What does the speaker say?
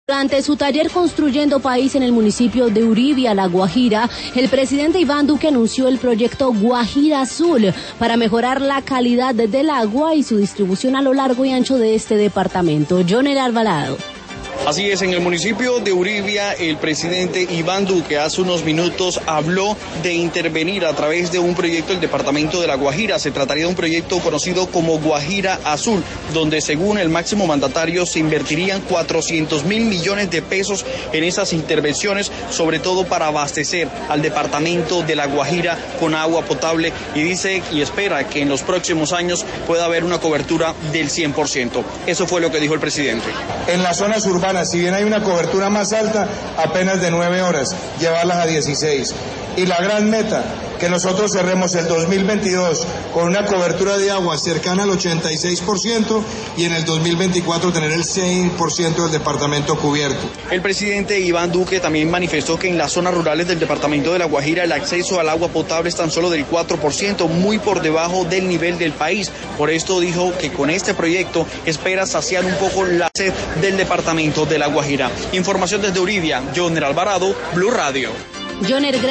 Durante su taller Construyendo País en el municipio de Uribia, La Guajira, el presidente Iván Duque anunció el proyecto Guajira Azul para mejorar la calidad del agua y su distribución a lo largo y ancho de este departamento. Joner Alvarado. Así es, en el municipio de Uribia, el presidente Iván Duque hace unos minutos habló de intervenir a través de un proyecto del departamento de La Guajira. Se trataría de un proyecto conocido como Guajira Azul, donde según el máximo mandatario se invertirían 400.000 millones de pesos en esas intervenciones, sobre todo para abastecer al departamento de La Guajira con agua potable, y dice y espera que en los próximos años pueda haber una cobertura del 100%. Eso fue lo que dijo el presidente. En las zonas urbanas, si bien hay una cobertura más alta, apenas de 9 horas, llevarlas a 16. Y la gran meta, que nosotros cerremos el 2022 con una cobertura de agua cercana al 86% y en el 2024 tener el 100% del departamento cubierto. El presidente Iván Duque también manifestó que en las zonas rurales del departamento de La Guajira el acceso al agua potable es tan solo del 4%, muy por debajo del nivel del país. Por esto dijo que con este proyecto espera saciar un poco la sed del departamento de La Guajira. Información desde Uribia, Joner Alvarado, Blue Radio. Joner,